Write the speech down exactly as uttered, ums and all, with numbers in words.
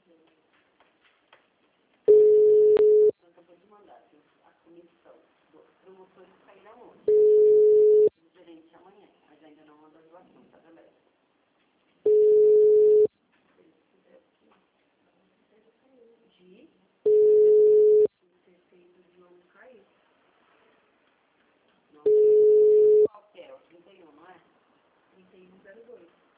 Acabou de mandar a comissão dos promotores sairá hoje. O gerente amanhã, mas ainda não mandou a doação, tá, galera? De terceiro de ano caiu. Não, qual que é? O trinta e um, não é? trinta e um zero dois.